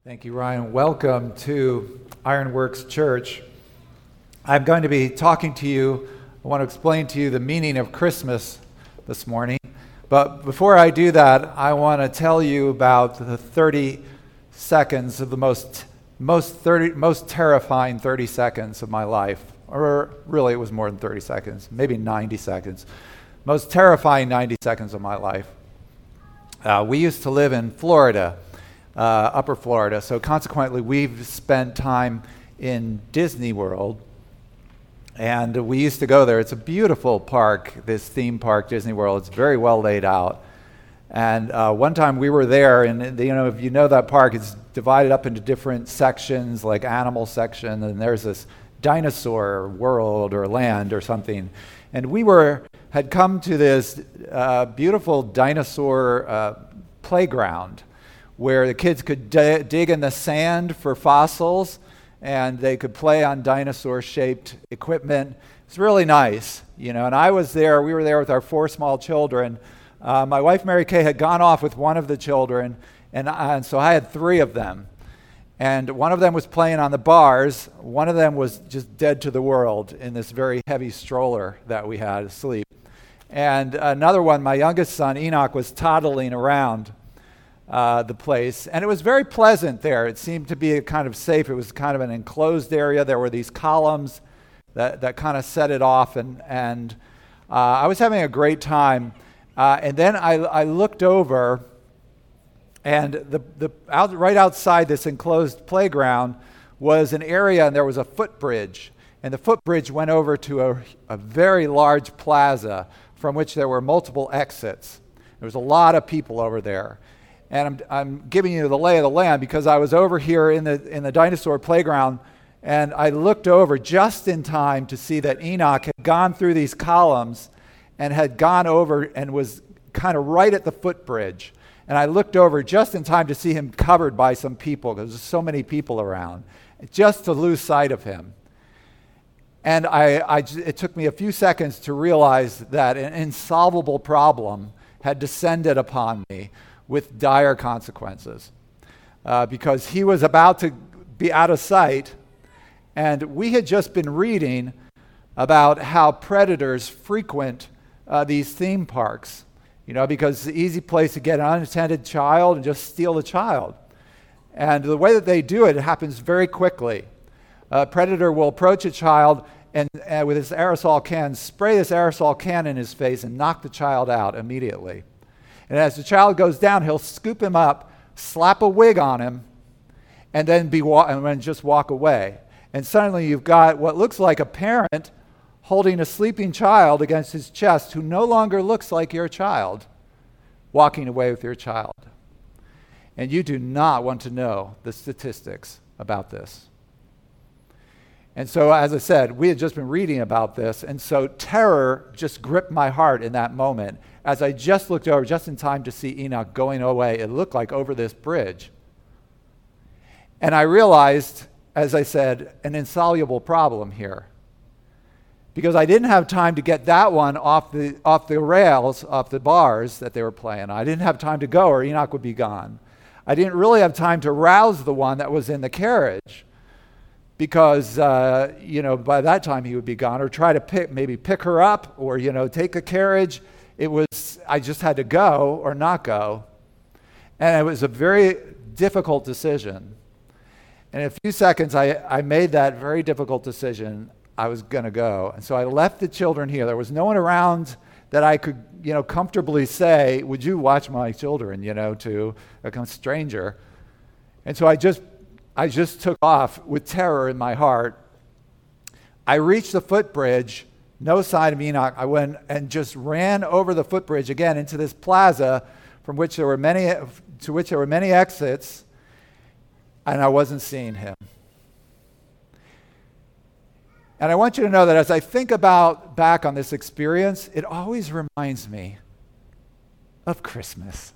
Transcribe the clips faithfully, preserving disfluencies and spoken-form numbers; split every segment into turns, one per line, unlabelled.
Thank you, Ryan. Welcome to Ironworks Church. I'm going to be talking to you. I want to explain to you the meaning of Christmas this morning. But before I do that, I want to tell you about the thirty seconds of the most most thirty most terrifying thirty seconds of my life. Or really, it was more than thirty seconds, maybe ninety seconds. Most terrifying ninety seconds of my life. Uh, we used to live in Florida. Uh, upper Florida. So consequently, we've spent time in Disney World, and we used to go there. It's a beautiful park, this theme park, Disney World. It's very well laid out. And uh, one time we were there, and you know, if you know that park, it's divided up into different sections, like animal section, and there's this dinosaur world or land or something. And we were had come to this uh, beautiful dinosaur uh, playground, where the kids could d- dig in the sand for fossils, and they could play on dinosaur-shaped equipment. It's really nice, you know. And I was there. We were there with our four small children. Uh, my wife, Mary Kay, had gone off with one of the children, and, I, and so I had three of them. And one of them was playing on the bars. One of them was just dead to the world in this very heavy stroller that we had asleep. And another one, my youngest son, Enoch, was toddling around Uh, the place, and it was very pleasant there. It seemed to be a kind of safe. It was kind of an enclosed area. There were these columns that, that kind of set it off, and and uh, I was having a great time. Uh, and then I, I looked over, and the the out, right outside this enclosed playground was an area, and there was a footbridge, and the footbridge went over to a, a very large plaza from which there were multiple exits. There was a lot of people over there. And I'm, I'm giving you the lay of the land because I was over here in the in the dinosaur playground, and I looked over just in time to see that Enoch had gone through these columns and had gone over and was kind of right at the footbridge. And I looked over just in time to see him covered by some people because there's so many people around, just to lose sight of him. And I, I, it took me a few seconds to realize that an insolvable problem had descended upon me with dire consequences, uh, because he was about to be out of sight, and we had just been reading about how predators frequent uh, these theme parks, you know, because it's an easy place to get an unattended child and just steal the child. And the way that they do it, it happens very quickly. A predator will approach a child and uh, with his aerosol can, spray this aerosol can in his face and knock the child out immediately. And as the child goes down, he'll scoop him up, slap a wig on him, and then be wa- and then just walk away. And suddenly you've got what looks like a parent holding a sleeping child against his chest who no longer looks like your child, walking away with your child. And you do not want to know the statistics about this. And so, as I said, we had just been reading about this, and so terror just gripped my heart in that moment. As I just looked over, just in time to see Enoch going away, it looked like over this bridge. And I realized, as I said, an insoluble problem here. Because I didn't have time to get that one off the off the rails, off the bars that they were playing. I didn't have time to go, or Enoch would be gone. I didn't really have time to rouse the one that was in the carriage, because uh, you know, by that time he would be gone, or try to pick maybe pick her up, or you know, take a carriage. It was, I just had to go or not go. And it was a very difficult decision. And in a few seconds, I, I made that very difficult decision. I was going to go. And so I left the children here. There was no one around that I could, you know, comfortably say, would you watch my children, you know, to a stranger. And so I just, I just took off with terror in my heart. I reached the footbridge. No sign of Enoch. I went and just ran over the footbridge again into this plaza, from which there were many, to which there were many exits, and I wasn't seeing him. And I want you to know that as I think about back on this experience, it always reminds me of Christmas.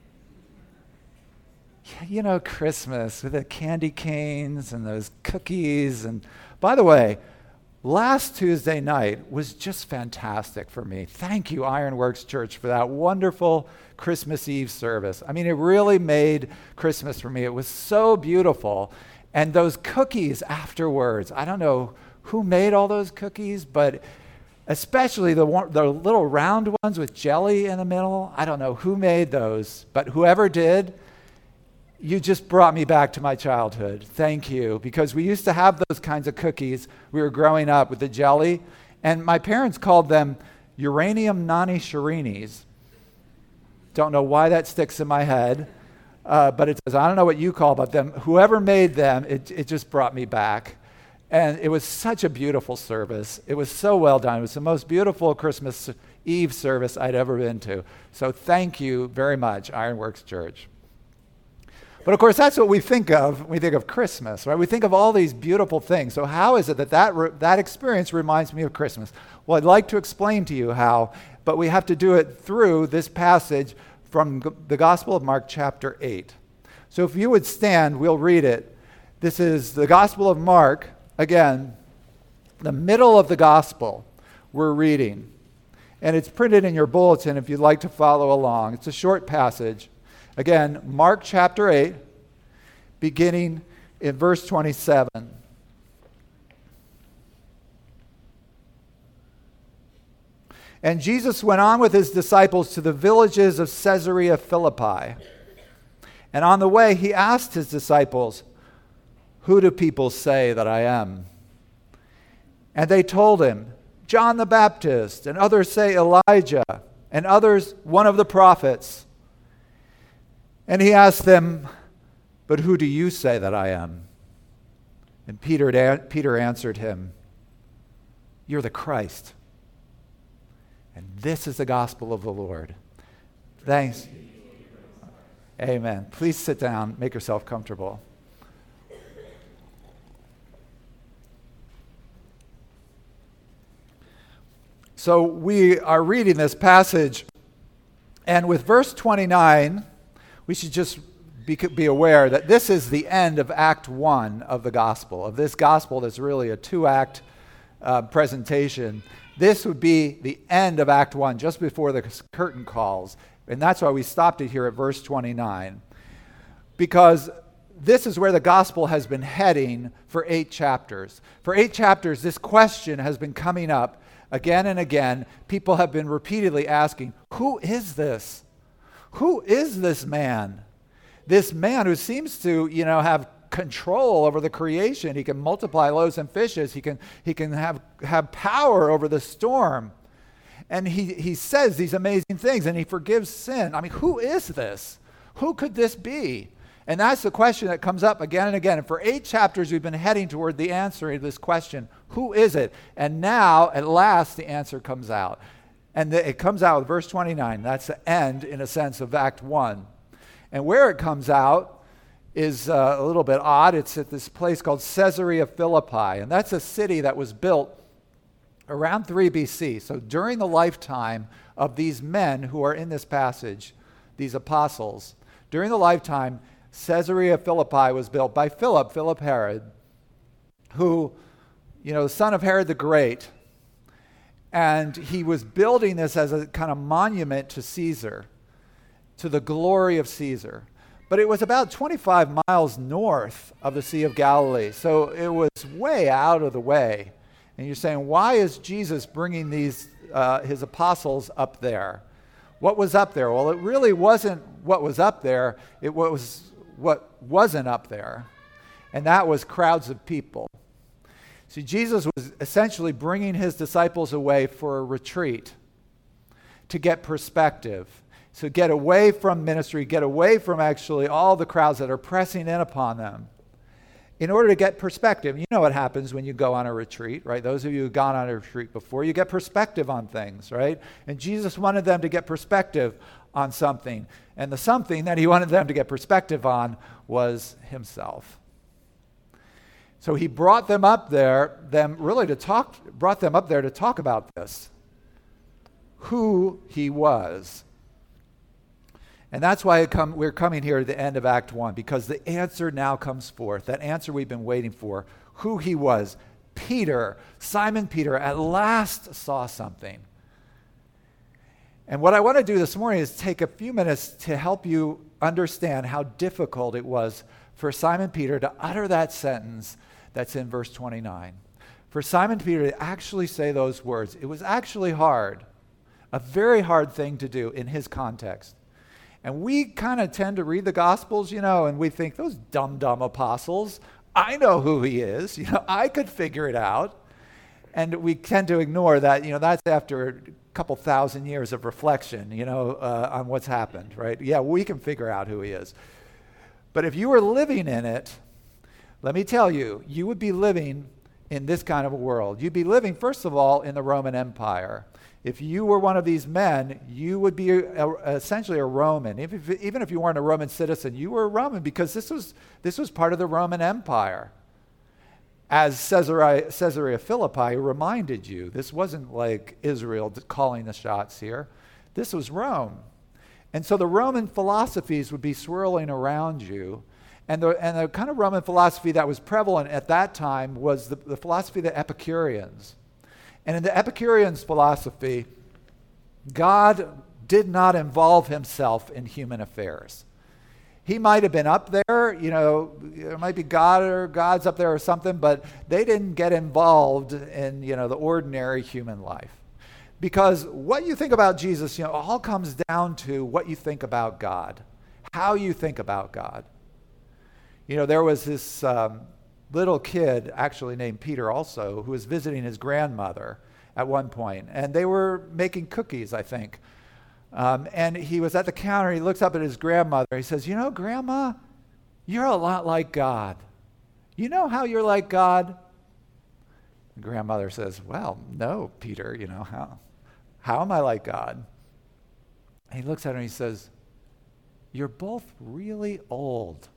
Yeah, you know, Christmas with the candy canes and those cookies. And by the way, last Tuesday night was just fantastic for me. Thank you, Ironworks Church, for that wonderful Christmas Eve service. I mean, it really made Christmas for me. It was so beautiful. And those cookies afterwards, I don't know who made all those cookies, but especially the, one, the little round ones with jelly in the middle. I don't know who made those, but whoever did, you just brought me back to my childhood. Thank you. Because we used to have those kinds of cookies. We were growing up with the jelly, and my parents called them uranium nani shirinis. Don't know why that sticks in my head, uh, but it does. I don't know what you call but them. Whoever made them, it, it just brought me back. And it was such a beautiful service. It was so well done. It was the most beautiful Christmas Eve service I'd ever been to. So thank you very much, Ironworks Church. But of course, that's what we think of when we think of Christmas, right? We think of all these beautiful things. So how is it that that, re- that experience reminds me of Christmas? Well, I'd like to explain to you how, but we have to do it through this passage from g- the Gospel of Mark chapter eight. So if you would stand, we'll read it. This is the Gospel of Mark. Again, the middle of the gospel we're reading. And it's printed in your bulletin if you'd like to follow along. It's a short passage. Again, Mark chapter eight, beginning in verse twenty-seven. And Jesus went on with his disciples to the villages of Caesarea Philippi. And on the way, he asked his disciples, "Who do people say that I am?" And they told him, "John the Baptist, and others say Elijah, and others one of the prophets." And he asked them, "But who do you say that I am?" And Peter, Peter answered him, "You're the Christ." And this is the gospel of the Lord. Thanks. Amen. Please sit down, make yourself comfortable. So we are reading this passage, and with verse twenty-nine, we should just be, be aware that this is the end of Act one of the gospel, of this gospel that's really a two-act uh, presentation. This would be the end of Act one, just before the curtain calls, and that's why we stopped it here at verse twenty-nine, because this is where the gospel has been heading for eight chapters. For eight chapters, this question has been coming up again and again. People have been repeatedly asking, who is this? Who is this man? This man who seems to, you know, have control over the creation. He can multiply loaves and fishes. He can he can have, have power over the storm. And he, he says these amazing things, and he forgives sin. I mean, who is this? Who could this be? And that's the question that comes up again and again. And for eight chapters, we've been heading toward the answer to this question, who is it? And now, at last, the answer comes out. And the, it comes out with verse twenty-nine. That's the end, in a sense, of Act one. And where it comes out is uh, a little bit odd. It's at this place called Caesarea Philippi. And that's a city that was built around three B C. So during the lifetime of these men who are in this passage, these apostles, during the lifetime, Caesarea Philippi was built by Philip, Philip Herod, who, you know, the son of Herod the Great. And he was building this as a kind of monument to Caesar, to the glory of Caesar. But it was about twenty-five miles north of the Sea of Galilee. So it was way out of the way. And you're saying, why is Jesus bringing these uh, his apostles up there? What was up there? Well, it really wasn't what was up there. It was what wasn't up there. And that was crowds of people. See, Jesus was essentially bringing his disciples away for a retreat to get perspective. So get away from ministry, get away from actually all the crowds that are pressing in upon them, in order to get perspective. You know what happens when you go on a retreat, right? Those of you who've gone on a retreat before, you get perspective on things, right? And Jesus wanted them to get perspective on something. And the something that he wanted them to get perspective on was himself. So he brought them up there, them really to talk, brought them up there to talk about this, who he was. And that's why it come, we're coming here to the end of Act one, because the answer now comes forth, that answer we've been waiting for, who he was. Peter, Simon Peter, at last saw something. And what I want to do this morning is take a few minutes to help you understand how difficult it was for Simon Peter to utter that sentence that's in verse twenty-nine. For Simon Peter to actually say those words, it was actually hard, a very hard thing to do in his context. And we kind of tend to read the Gospels, you know, and we think, those dumb, dumb apostles, I know who he is. You know, I could figure it out. And we tend to ignore that, you know, that's after a couple thousand years of reflection, you know, uh, on what's happened, right? Yeah, we can figure out who he is. But if you were living in it, let me tell you, you would be living in this kind of a world. You'd be living, first of all, in the Roman Empire. If you were one of these men, you would be a, a, essentially a Roman. If, if, even if you weren't a Roman citizen, you were a Roman because this was, this was part of the Roman Empire. As Caesarea, Caesarea Philippi reminded you, this wasn't like Israel calling the shots here. This was Rome. And so the Roman philosophies would be swirling around you. And the, and the kind of Roman philosophy that was prevalent at that time was the, the philosophy of the Epicureans. And in the Epicureans' philosophy, God did not involve himself in human affairs. He might have been up there, you know, there might be God or gods up there or something, but they didn't get involved in, you know, the ordinary human life. Because what you think about Jesus, you know, all comes down to what you think about God, how you think about God. You know, there was this um, little kid, actually named Peter also, who was visiting his grandmother at one point, and they were making cookies, I think. Um, and he was at the counter, he looks up at his grandmother, he says, you know, Grandma, you're a lot like God. You know how you're like God? The grandmother says, well, no, Peter, you know, how, how am I like God? And he looks at her and he says, you're both really old.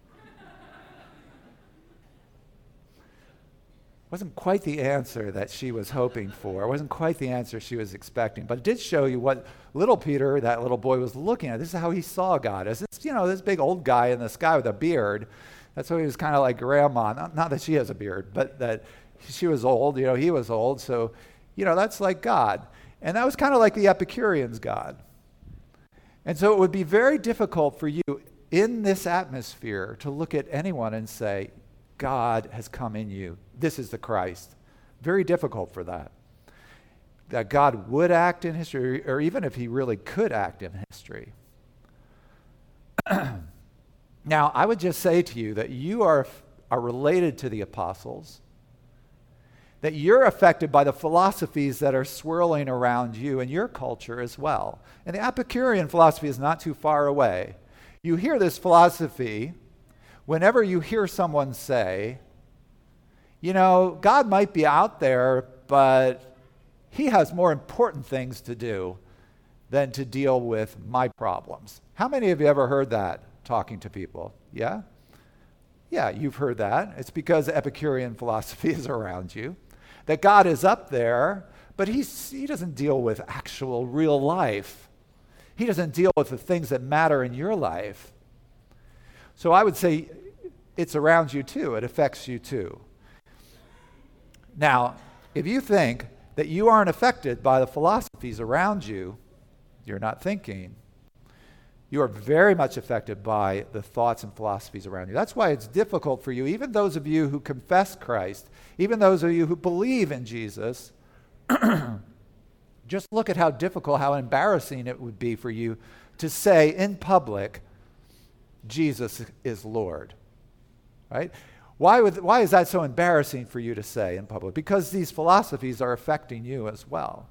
Wasn't quite the answer that she was hoping for. It wasn't quite the answer she was expecting. But it did show you what little Peter, that little boy, was looking at. This is how he saw God. As this, you know, this big old guy in the sky with a beard. That's why he was kind of like Grandma. Not, not that she has a beard, but that she was old. You know, he was old. So, you know, that's like God. And that was kind of like the Epicureans' God. And so it would be very difficult for you in this atmosphere to look at anyone and say, God has come in you. This is the Christ. Very difficult for that. That God would act in history, or even if he really could act in history. Now, I would just say to you that you are, are related to the apostles, that you're affected by the philosophies that are swirling around you and your culture as well. And the Epicurean philosophy is not too far away. You hear this philosophy whenever you hear someone say, you know, God might be out there, but he has more important things to do than to deal with my problems. How many of you ever heard that talking to people? Yeah? Yeah, you've heard that. It's because Epicurean philosophy is around you. That God is up there, but he's, he doesn't deal with actual real life. He doesn't deal with the things that matter in your life. So I would say it's around you too. It affects you too. Now, if you think that you aren't affected by the philosophies around you, you're not thinking. You are very much affected by the thoughts and philosophies around you. That's why it's difficult for you, even those of you who confess Christ, even those of you who believe in Jesus, just look at how difficult, how embarrassing it would be for you to say in public, Jesus is Lord, right? Why would, why is that so embarrassing for you to say in public? Because these philosophies are affecting you as well.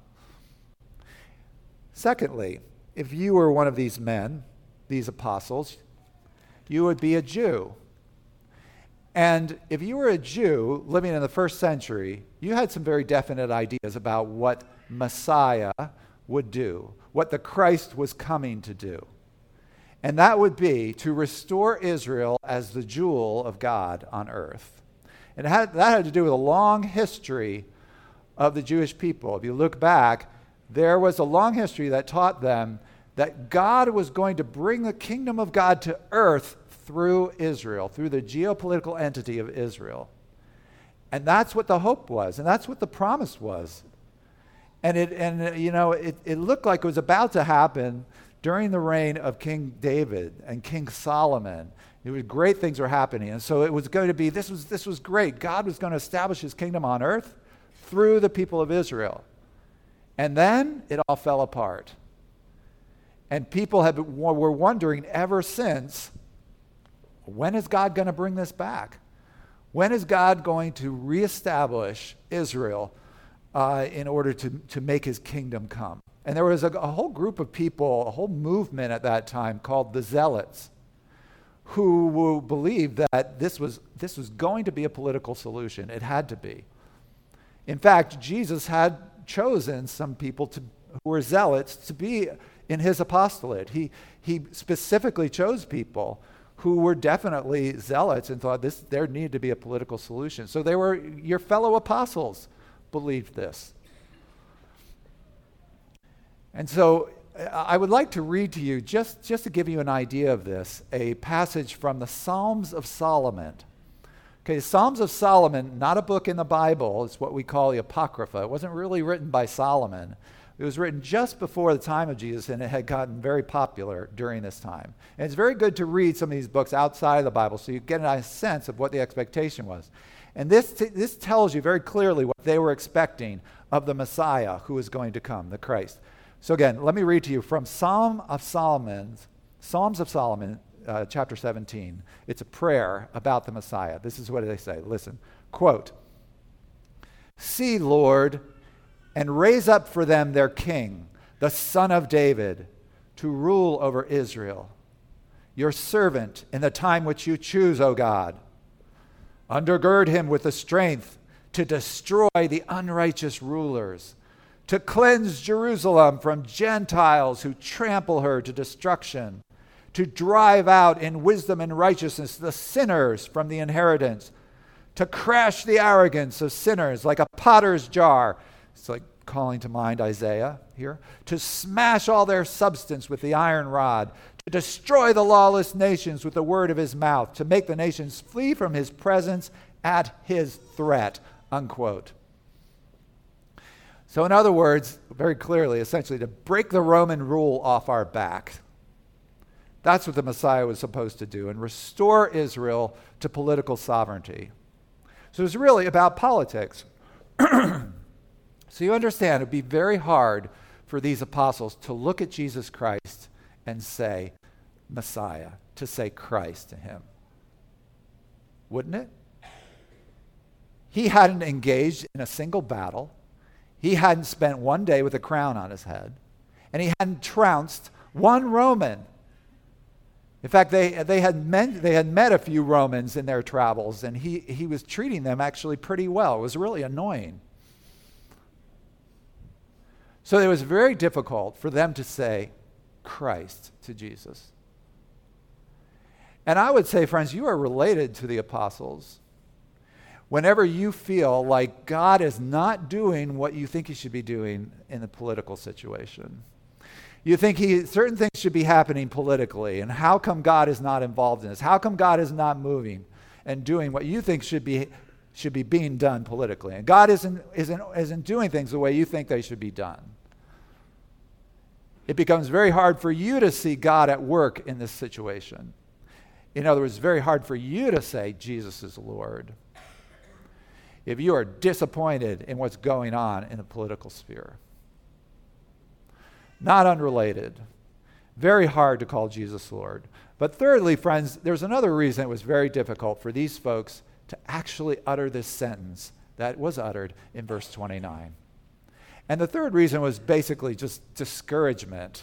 Secondly, if you were one of these men, these apostles, you would be a Jew. And if you were a Jew living in the first century, you had some very definite ideas about what Messiah would do, what the Christ was coming to do. And that would be to restore Israel as the jewel of God on earth. And it had, that had to do with a long history of the Jewish people. If you look back, there was a long history that taught them that God was going to bring the kingdom of God to earth through Israel, through the geopolitical entity of Israel. And that's what the hope was, and that's what the promise was. And it and uh, you know, it, it looked like it was about to happen during the reign of King David and King Solomon. It was great things were happening. And so it was going to be, this was this was great. God was going to establish his kingdom on earth through the people of Israel. And then it all fell apart. And people have been, were wondering ever since, when is God going to bring this back? When is God going to reestablish Israel uh, in order to, to make his kingdom come? And there was a, a whole group of people, a whole movement at that time called the Zealots, who, who believed that this was, this was going to be a political solution. It had to be. In fact, Jesus had chosen some people to, who were zealots to be in his apostolate. He, he specifically chose people who were definitely zealots and thought this there needed to be a political solution. So they were, your fellow apostles believed this. And so I would like to read to you, just, just to give you an idea of this, a passage from the Psalms of Solomon. Okay, Psalms of Solomon, not a book in the Bible. It's what we call the Apocrypha. It wasn't really written by Solomon. It was written just before the time of Jesus, and it had gotten very popular during this time. And it's very good to read some of these books outside of the Bible so you get a sense of what the expectation was. And this, t- this tells you very clearly what they were expecting of the Messiah who is going to come, the Christ. So again, let me read to you from Psalm of Solomon, Psalms of Solomon, uh, chapter seventeen. It's a prayer about the Messiah. This is what they say. Listen, quote, "See, Lord, and raise up for them their king, the Son of David, to rule over Israel, your servant in the time which you choose, O God. Undergird him with the strength to destroy the unrighteous rulers, to cleanse Jerusalem from Gentiles who trample her to destruction, to drive out in wisdom and righteousness the sinners from the inheritance, to crash the arrogance of sinners like a potter's jar." It's like calling to mind Isaiah here. "To smash all their substance with the iron rod, to destroy the lawless nations with the word of his mouth, to make the nations flee from his presence at his threat," unquote. So in other words, very clearly, essentially, to break the Roman rule off our back. That's what the Messiah was supposed to do, and restore Israel to political sovereignty. So it's really about politics. So you understand, it would be very hard for these apostles to look at Jesus Christ and say, Messiah, to say Christ to him. Wouldn't it? He hadn't engaged in a single battle. He hadn't spent one day with a crown on his head. And he hadn't trounced one Roman. In fact, they, they, had met, they had met a few Romans in their travels, and he, he was treating them actually pretty well. It was really annoying. So it was very difficult for them to say Christ to Jesus. And I would say, friends, you are related to the apostles. Whenever you feel like God is not doing what you think he should be doing in the political situation, you think he, certain things should be happening politically, and how come God is not involved in this? How come God is not moving and doing what you think should be should be being done politically? And God isn't, isn't, isn't doing things the way you think they should be done. It becomes very hard for you to see God at work in this situation. In other words, it's very hard for you to say Jesus is Lord if you are disappointed in what's going on in the political sphere. Not unrelated. Very hard to call Jesus Lord. But thirdly, friends, there's another reason it was very difficult for these folks to actually utter this sentence that was uttered in verse twenty-nine. And the third reason was basically just discouragement.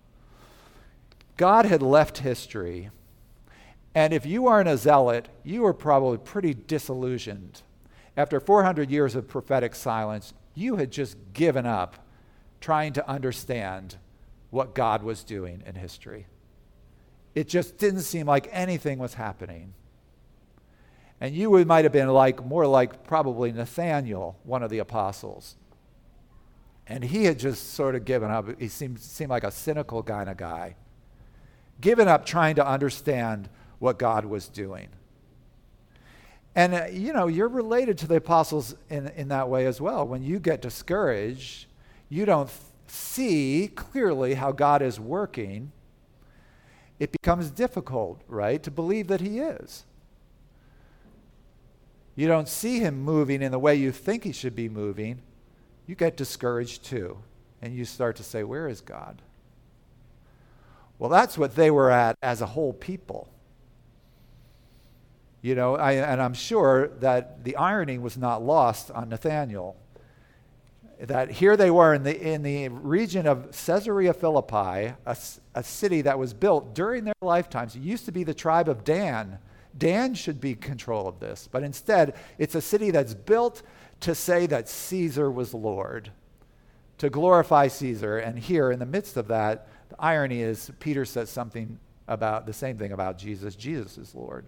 God had left history, and if you aren't a zealot, you are probably pretty disillusioned. After four hundred years of prophetic silence, you had just given up trying to understand what God was doing in history. It just didn't seem like anything was happening. And you would, might have been like more like probably Nathaniel, one of the apostles. And he had just sort of given up. He seemed, seemed like a cynical kind of guy. Given up trying to understand what God was doing. And, uh, you know, you're related to the apostles in, in that way as well. When you get discouraged, you don't th- see clearly how God is working. It becomes difficult, right, to believe that he is. You don't see him moving in the way you think he should be moving. You get discouraged too. And you start to say, where is God? Well, that's what they were at as a whole people. You know, I, and I'm sure that the irony was not lost on Nathanael. That here they were in the in the region of Caesarea Philippi, a, a city that was built during their lifetimes. It used to be the tribe of Dan. Dan should be in control of this, but instead it's a city that's built to say that Caesar was Lord, to glorify Caesar. And here in the midst of that, the irony is Peter says something about the same thing about Jesus. Jesus is Lord.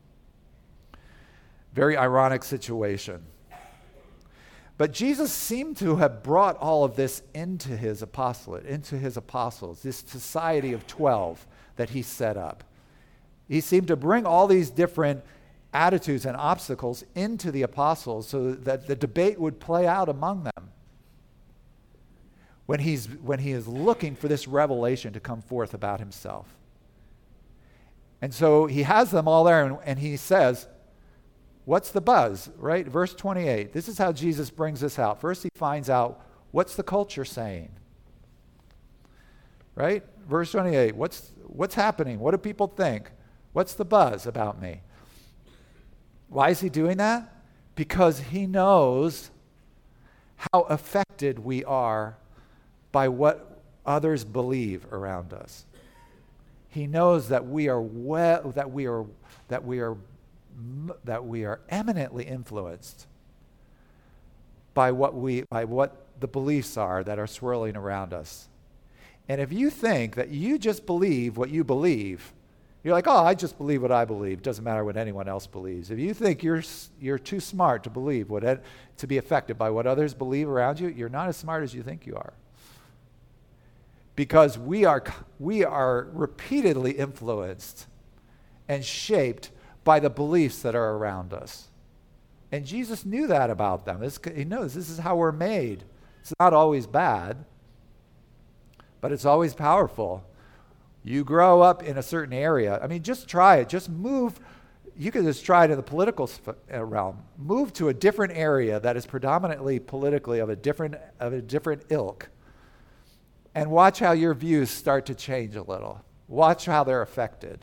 Very ironic situation. But Jesus seemed to have brought all of this into his apostolate, into his apostles, this society of twelve that he set up. He seemed to bring all these different attitudes and obstacles into the apostles so that the debate would play out among them when he's when he is looking for this revelation to come forth about himself. And so he has them all there, and, and he says, what's the buzz, right? Verse twenty-eight. This is how Jesus brings this out. First, he finds out, what's the culture saying? Right? Verse twenty-eight. What's what's happening? What do people think? What's the buzz about me? Why is he doing that? Because he knows how affected we are by what others believe around us. He knows that we are well, that we are that we are that we are eminently influenced by what we by what the beliefs are that are swirling around us. And if you think that you just believe what you believe, you're like, oh, I just believe what I believe. Doesn't matter what anyone else believes. If you think you're you're too smart to believe what it, to be affected by what others believe around you, you're not as smart as you think you are. Because we are we are repeatedly influenced and shaped by the beliefs that are around us. And Jesus knew that about them. This, he knows this is how we're made. It's not always bad, but it's always powerful. You grow up in a certain area. I mean, just try it. Just move. You can just try it in the political realm. Move to a different area that is predominantly politically of a different of a different ilk, and watch how your views start to change a little. Watch how they're affected.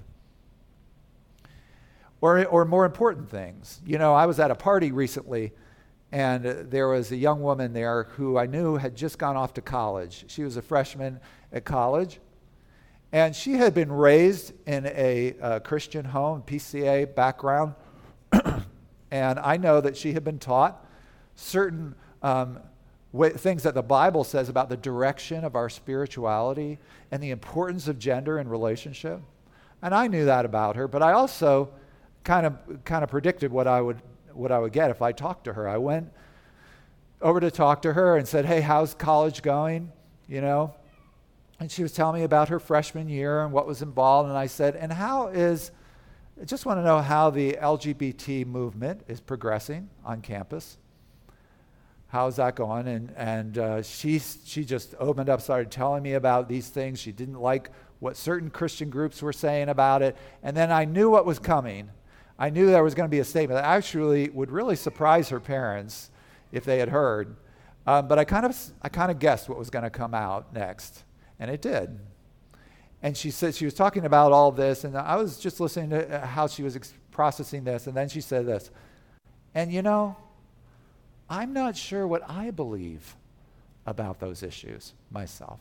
Or, or more important things. You know, I was at a party recently, and there was a young woman there who I knew had just gone off to college. She was a freshman at college. And she had been raised in a, a Christian home, P C A background. And I know that she had been taught certain um, w- things that the Bible says about the direction of our spirituality and the importance of gender and relationship. And I knew that about her, but I also kind of kind of predicted what I would what I would get if I talked to her. I went over to talk to her and said, hey, how's college going? You know? And she was telling me about her freshman year and what was involved. And I said, and how is, I just want to know how the L G B T movement is progressing on campus. How's that going? And and uh, she, she just opened up, started telling me about these things. She didn't like what certain Christian groups were saying about it. And then I knew what was coming. I knew there was going to be a statement that actually would really surprise her parents if they had heard. Um, but I kind of I kind of guessed what was going to come out next. And it did. And she said, she was talking about all this, and I was just listening to how she was ex- processing this, and then she said this, and you know, I'm not sure what I believe about those issues myself.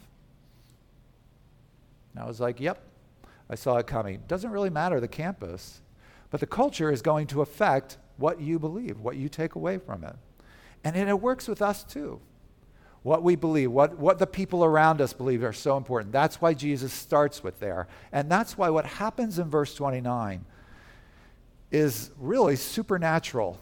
And I was like, yep, I saw it coming. Doesn't really matter the campus, but the culture is going to affect what you believe, what you take away from it. And it, it works with us too. What we believe, what, what the people around us believe are so important. That's why Jesus starts with there. And that's why what happens in verse twenty-nine is really supernatural.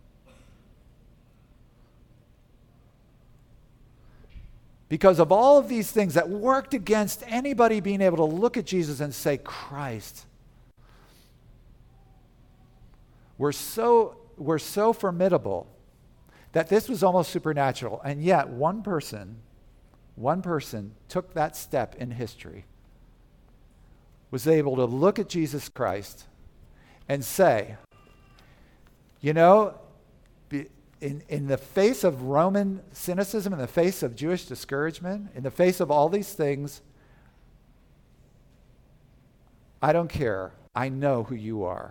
Because of all of these things that worked against anybody being able to look at Jesus and say, Christ. were so, were so formidable that this was almost supernatural. And yet one person, one person took that step in history, was able to look at Jesus Christ and say, you know, in, in the face of Roman cynicism, in the face of Jewish discouragement, in the face of all these things, I don't care. I know who you are.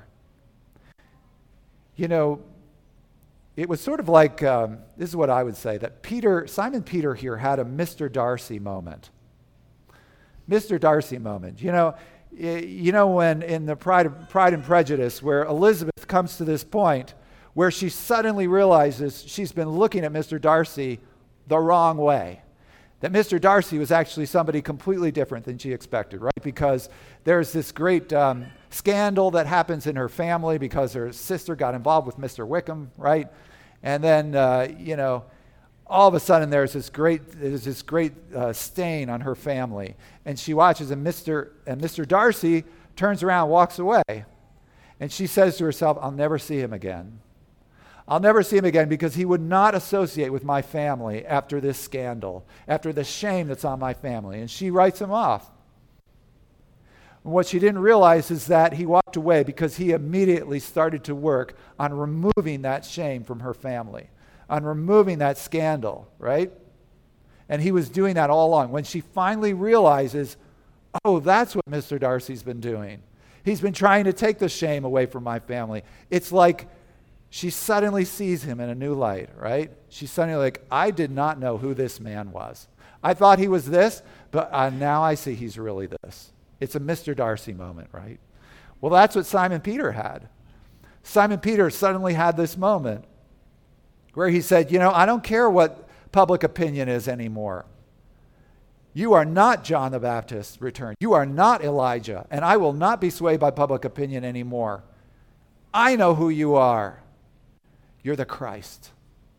You know, it was sort of like, um, this is what I would say, that Peter, Simon Peter here had a Mister Darcy moment. Mister Darcy moment. You know, you know when in the Pride, Pride and Prejudice, where Elizabeth comes to this point where she suddenly realizes she's been looking at Mister Darcy the wrong way. That Mister Darcy was actually somebody completely different than she expected, right? Because there's this great um, scandal that happens in her family because her sister got involved with Mister Wickham, right? And then, uh, you know, all of a sudden there's this great there's this great uh, stain on her family. And she watches, and Mister and Mister Darcy turns around, walks away. And she says to herself, I'll never see him again. I'll never see him again because he would not associate with my family after this scandal, after the shame that's on my family. And she writes him off. And what she didn't realize is that he walked away because he immediately started to work on removing that shame from her family, on removing that scandal, right? And he was doing that all along. When she finally realizes, oh, that's what Mister Darcy's been doing. He's been trying to take the shame away from my family. It's like she suddenly sees him in a new light, right? She's suddenly like, I did not know who this man was. I thought he was this, but uh, now I see he's really this. It's a Mister Darcy moment, right? Well, that's what Simon Peter had. Simon Peter suddenly had this moment where he said, you know, I don't care what public opinion is anymore. You are not John the Baptist's return. You are not Elijah, and I will not be swayed by public opinion anymore. I know who you are. You're the Christ.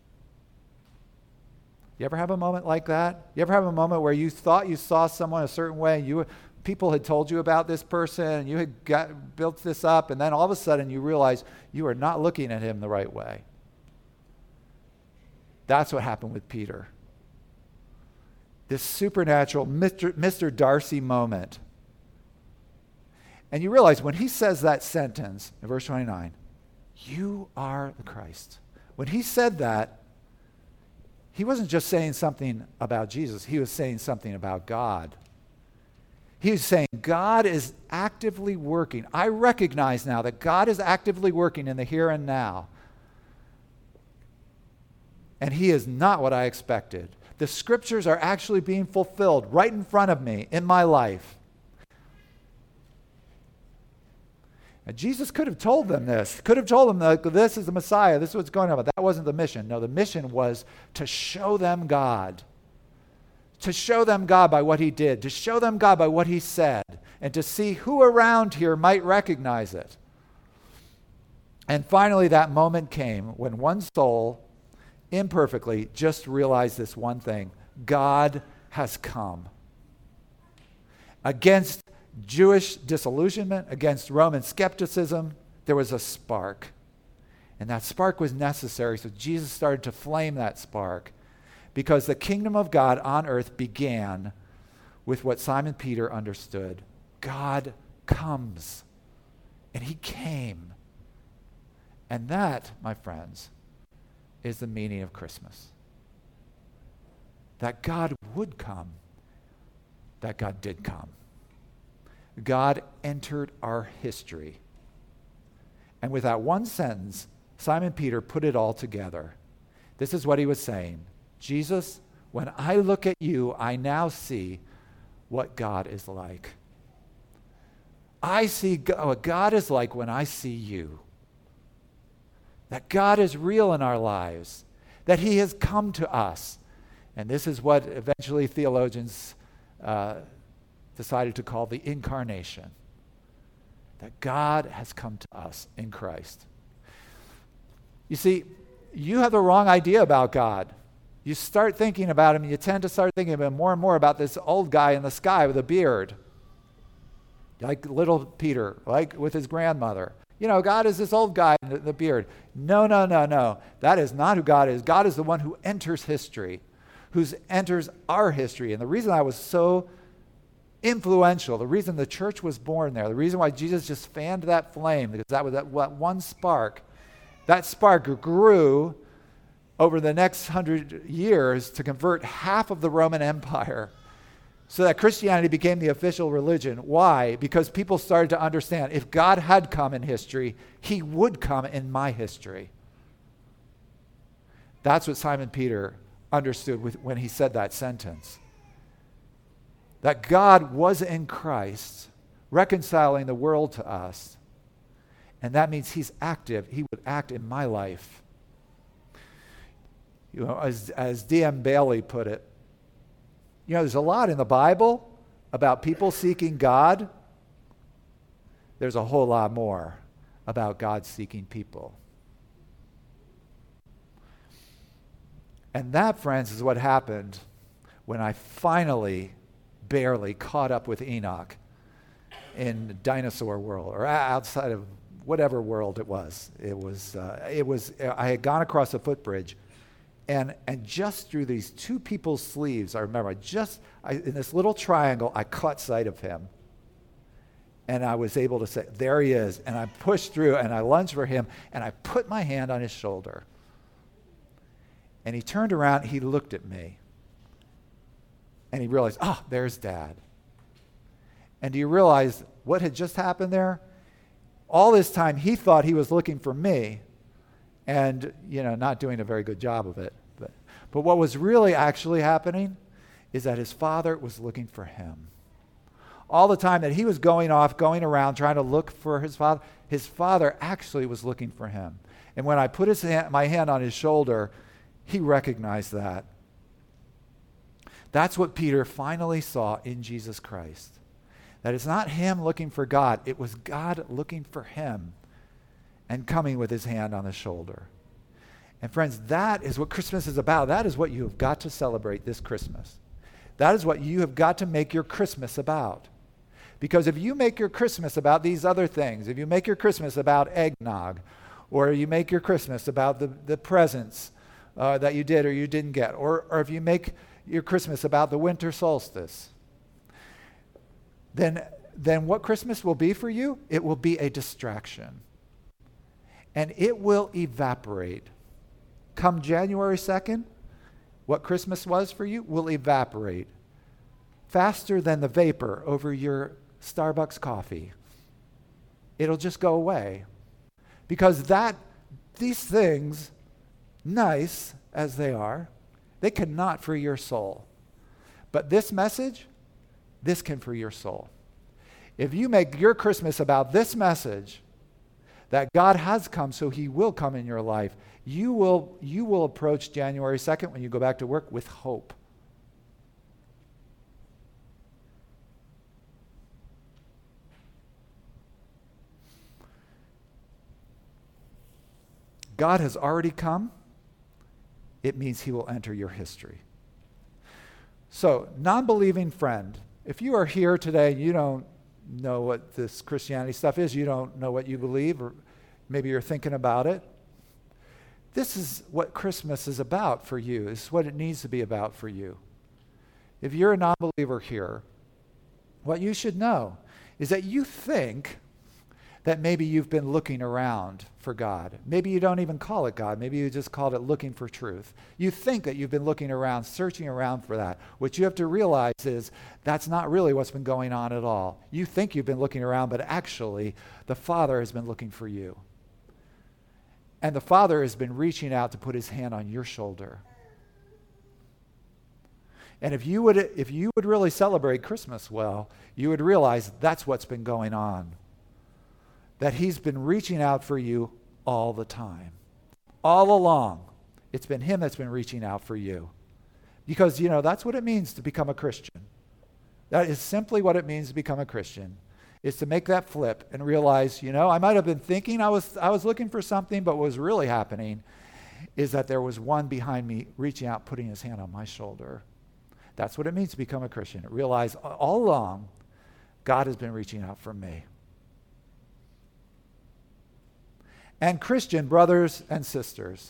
You ever have a moment like that? You ever have a moment where you thought you saw someone a certain way, and you people had told you about this person, and you had got, built this up, and then all of a sudden you realize you are not looking at him the right way? That's what happened with Peter. This supernatural Mister Mister Darcy moment. And you realize when he says that sentence in verse twenty-nine, you are the Christ. When he said that, he wasn't just saying something about Jesus. He was saying something about God. He was saying, God is actively working. I recognize now that God is actively working in the here and now. And he is not what I expected. The scriptures are actually being fulfilled right in front of me in my life. And Jesus could have told them this, could have told them that this is the Messiah, this is what's going on, but that wasn't the mission. No, the mission was to show them God. To show them God by what he did, to show them God by what he said, and to see who around here might recognize it. And finally, that moment came when one soul, imperfectly, just realized this one thing: God has come. Against Jewish disillusionment, against Roman skepticism, there was a spark. And that spark was necessary, so Jesus started to flame that spark, because the kingdom of God on earth began with what Simon Peter understood. God comes. And he came. And that, my friends, is the meaning of Christmas. That God would come. That God did come. God entered our history. And with that one sentence, Simon Peter put it all together. This is what he was saying. Jesus, when I look at you, I now see what God is like. I see what God is like when I see you. That God is real in our lives. That he has come to us. And this is what eventually theologians uh, decided to call the incarnation. That God has come to us in Christ. You see, you have the wrong idea about God. You start thinking about him, you tend to start thinking about more and more about this old guy in the sky with a beard. Like little Peter, like with his grandmother. You know, God is this old guy in the, the beard. No, no, no, no. That is not who God is. God is the one who enters history, who enters our history. And the reason I was so influential, the reason the church was born there, the reason why Jesus just fanned that flame, because that was that, that one spark, that spark grew over the next hundred years to convert half of the Roman Empire so that Christianity became the official religion. Why? Because people started to understand if God had come in history, he would come in my history. That's what Simon Peter understood with, when he said that sentence. That God was in Christ, reconciling the world to us. And that means he's active. He would act in my life. You know, as, as D M Bailey put it, you know, there's a lot in the Bible about people seeking God. There's a whole lot more about God seeking people. And that, friends, is what happened when I finally, barely caught up with Enoch in the dinosaur world, or outside of whatever world it was. It was, uh, it was. I had gone across a footbridge. And and just through these two people's sleeves, I remember, I just, I, in this little triangle, I caught sight of him. And I was able to say, there he is. And I pushed through, and I lunged for him, and I put my hand on his shoulder. And he turned around, he looked at me. And he realized, oh, there's Dad. And do you realize what had just happened there? All this time, he thought he was looking for me. And, you know, not doing a very good job of it. But, but what was really actually happening is that his father was looking for him. All the time that he was going off, going around, trying to look for his father, his father actually was looking for him. And when I put his hand, my hand on his shoulder, he recognized that. That's what Peter finally saw in Jesus Christ. That it's not him looking for God, it was God looking for him. And coming with his hand on his shoulder. And friends, that is what Christmas is about. That is what you have got to celebrate this Christmas. That is what you have got to make your Christmas about. Because if you make your Christmas about these other things, if you make your Christmas about eggnog, or you make your Christmas about the, the presents uh, that you did or you didn't get, or, or if you make your Christmas about the winter solstice, then, then what Christmas will be for you? It will be a distraction. And it will evaporate. Come January second, what Christmas was for you will evaporate faster than the vapor over your Starbucks coffee. It'll just go away. Because that, these things, nice as they are, they cannot free your soul. But this message, this can free your soul. If you make your Christmas about this message, that God has come, so he will come in your life, you will, you will approach January second when you go back to work with hope. God has already come. It means he will enter your history. So, non-believing friend, if you are here today and you don't know what this Christianity stuff is, you don't know what you believe, or maybe you're thinking about it, this is what Christmas is about for you. This is what it needs to be about for you. If you're a non-believer here, what you should know is that you think that maybe you've been looking around for God. Maybe you don't even call it God. Maybe you just called it looking for truth. You think that you've been looking around, searching around for that. What you have to realize is that's not really what's been going on at all. You think you've been looking around, but actually the Father has been looking for you. And the Father has been reaching out to put his hand on your shoulder. And if you would, if you would really celebrate Christmas well, you would realize that's what's been going on. That he's been reaching out for you all the time. All along. It's been him that's been reaching out for you. Because, you know, that's what it means to become a Christian. That is simply what it means to become a Christian. Is to make that flip and realize, you know, I might have been thinking I was I was looking for something, but what was really happening is that there was one behind me reaching out, putting his hand on my shoulder. That's what it means to become a Christian. Realize all along, God has been reaching out for me. and Christian brothers and sisters,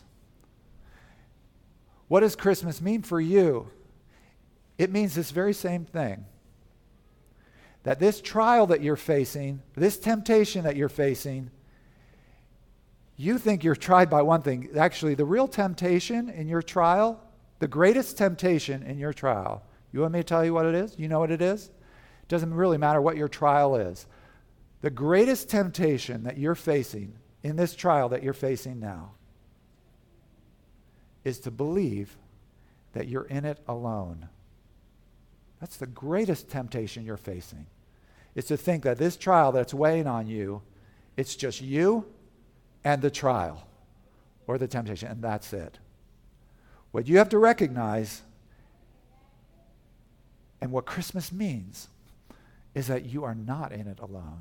what does Christmas mean for you? It means this very same thing. That this trial that you're facing, this temptation that you're facing, you think you're tried by one thing. Actually, the real temptation in your trial, the greatest temptation in your trial, you want me to tell you what it is? You know what it is? It doesn't really matter what your trial is. The greatest temptation that you're facing in this trial that you're facing now is to believe that you're in it alone. That's the greatest temptation you're facing. It's to think that this trial that's weighing on you, it's just you and the trial or the temptation, and that's it. What you have to recognize, and what Christmas means, is that you are not in it alone.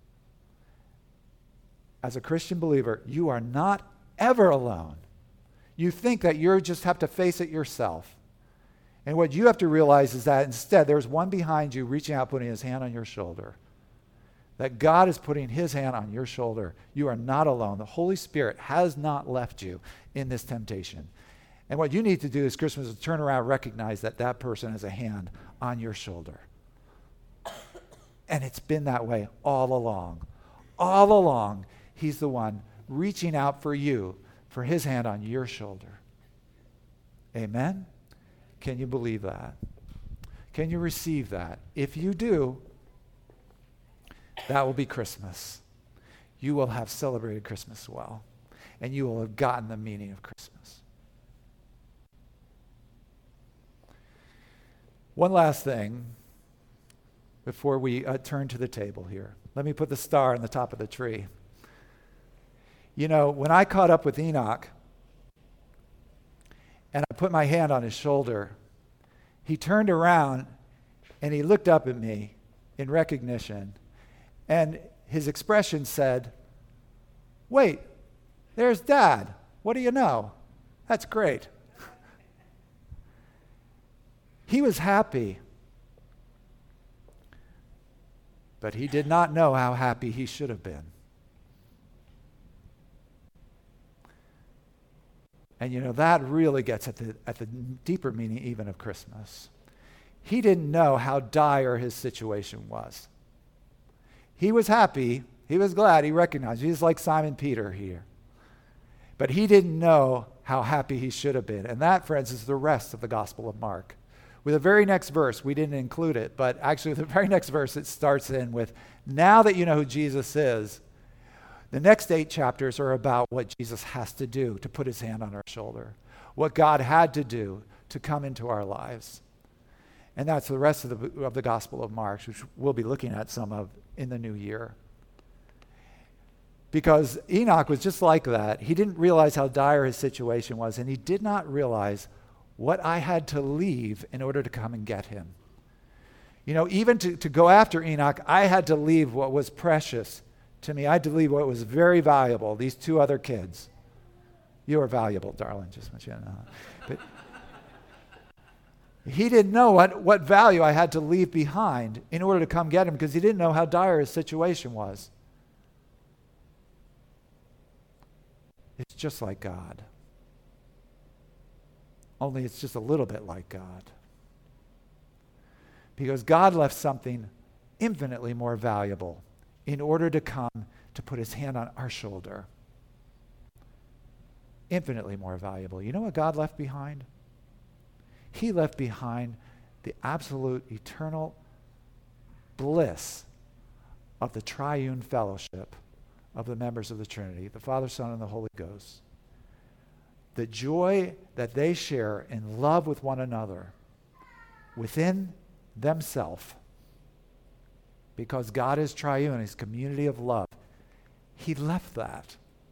As a Christian believer, you are not ever alone. You think that you just have to face it yourself. And what you have to realize is that instead there's one behind you reaching out, putting his hand on your shoulder. That God is putting his hand on your shoulder. You are not alone. The Holy Spirit has not left you in this temptation. And what you need to do this Christmas is turn around and recognize that that person has a hand on your shoulder. And it's been that way all along. All along, he's the one reaching out for you, for his hand on your shoulder. Amen? Can you believe that? Can you receive that? If you do, that will be Christmas. You will have celebrated Christmas well, and you will have gotten the meaning of Christmas. One last thing before we uh, turn to the table here. Let me put the star on the top of the tree. You know, when I caught up with Enoch, and I put my hand on his shoulder, he turned around and he looked up at me in recognition, and his expression said, "Wait, there's Dad. What do you know? That's great." He was happy, but he did not know how happy he should have been. And you know, that really gets at the, at the deeper meaning even of Christmas. He didn't know how dire his situation was. He was happy. He was glad. He recognized. He was like Simon Peter here. But he didn't know how happy he should have been. And that, friends, is the rest of the Gospel of Mark. With the very next verse, we didn't include it, but actually the very next verse, it starts in with, now that you know who Jesus is, the next eight chapters are about what Jesus has to do to put his hand on our shoulder, what God had to do to come into our lives. And that's the rest of the, of the Gospel of Mark, which we'll be looking at some of in the new year. Because Enoch was just like that. He didn't realize how dire his situation was, and he did not realize what I had to leave in order to come and get him. You know, even to, to go after Enoch, I had to leave what was precious to me. I had to leave what was very valuable, these two other kids. You are valuable, darling, just want you to know. But he didn't know what, what value I had to leave behind in order to come get him, because he didn't know how dire his situation was. It's just like God. Only it's just a little bit like God. Because God left something infinitely more valuable in order to come to put his hand on our shoulder. Infinitely more valuable. You know what God left behind? He left behind the absolute eternal bliss of the triune fellowship of the members of the Trinity, the Father, Son, and the Holy Ghost. The joy that they share in love with one another within themselves, because God is triune, his community of love. He left that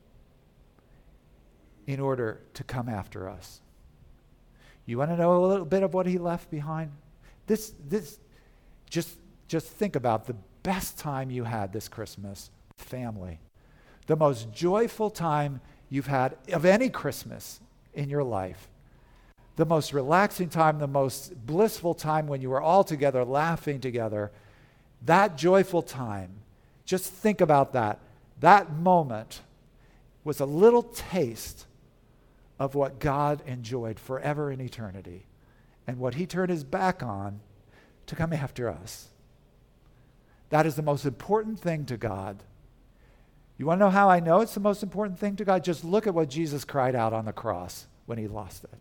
in order to come after us. You want to know a little bit of what he left behind? This, this, just, just think about the best time you had this Christmas with family. The most joyful time you've had of any Christmas in your life. The most relaxing time, the most blissful time when you were all together, laughing together. That joyful time, just think about that. That moment was a little taste of what God enjoyed forever in eternity and what he turned his back on to come after us. That is the most important thing to God. You want to know how I know it's the most important thing to God? Just look at what Jesus cried out on the cross when he lost it.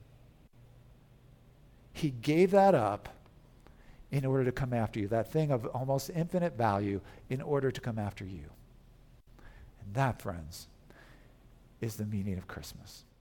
He gave that up in order to come after you, that thing of almost infinite value in order to come after you. And that, friends, is the meaning of Christmas.